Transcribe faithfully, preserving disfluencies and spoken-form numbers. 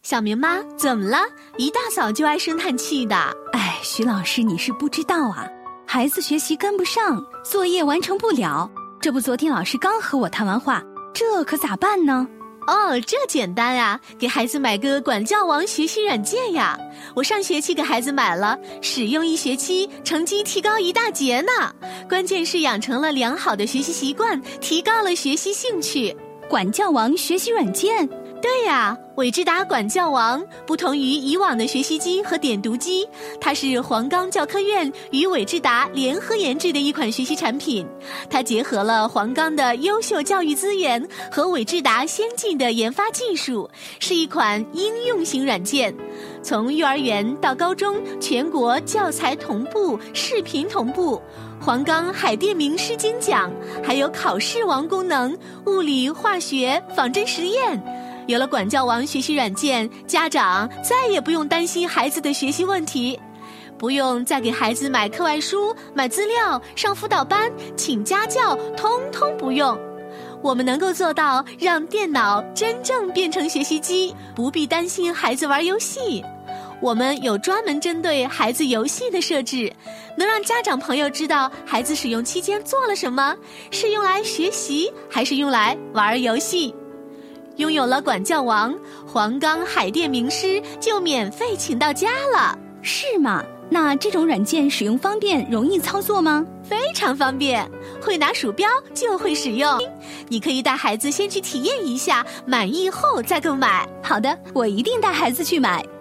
小明妈，怎么了？一大早就唉声叹气的。 哎，徐老师，你是不知道啊，孩子学习跟不上，作业完成不了。这不，昨天老师刚和我谈完话，这可咋办呢？ 哦，这简单啊，给孩子买个管教王学习软件呀。我上学期给孩子买了，使用一学期，成绩提高一大截呢。关键是养成了良好的学习习惯，提高了学习兴趣。 管教王学习软件？ 对呀，伟智达管教王不同于以往的学习机和点读机，它是黄冈教科院与伟智达联合研制的一款学习产品。它结合了黄冈的优秀教育资源和伟智达先进的研发技术，是一款应用型软件。从幼儿园到高中，全国教材同步、视频同步，黄冈海淀名师精讲，还有考试王功能，物理、化学、仿真实验。有了管教王学习软件，家长再也不用担心孩子的学习问题，不用再给孩子买课外书、买资料、上辅导班、请家教，通通不用。我们能够做到让电脑真正变成学习机，不必担心孩子玩游戏。我们有专门针对孩子游戏的设置，能让家长朋友知道孩子使用期间做了什么，是用来学习还是用来玩游戏。拥有了管教王，黄冈海淀名师就免费请到家了。 是吗？那这种软件使用方便，容易操作吗？ 非常方便，会拿鼠标就会使用。你可以带孩子先去体验一下，满意后再购买。 好的，我一定带孩子去买。